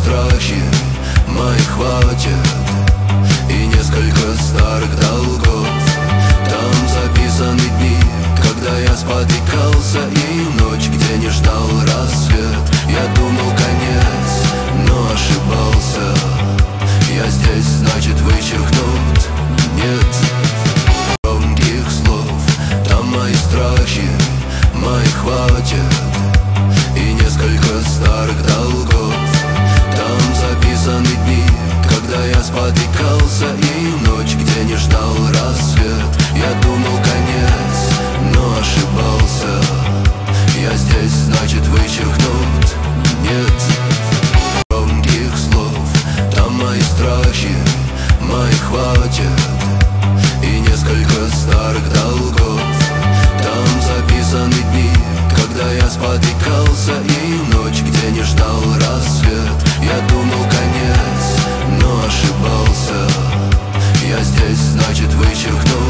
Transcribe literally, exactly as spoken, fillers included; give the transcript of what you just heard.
страхи мои хватит, и несколько старых долгов. Там записаны дни, когда я спотыкался, и ночь, где не ждал рассвет. Я думал конец, но ошибался. Я здесь, значит, вычеркнут нет громких слов. Там мои страхи, мои хватит, и несколько старых долгов. Там записаны дни, когда я спотыкался, и ночь, где не ждал рассвет. Я думал конец, но ошибался. Я здесь, значит, вычеркнут нет громких слов. Там мои страхи, мои хватит, и несколько старых долгов. Там записаны дни, когда я спотыкался, и ночь, где не ждал рассвет. Я думал конец, но ошибался. Я здесь, значит, вычеркнул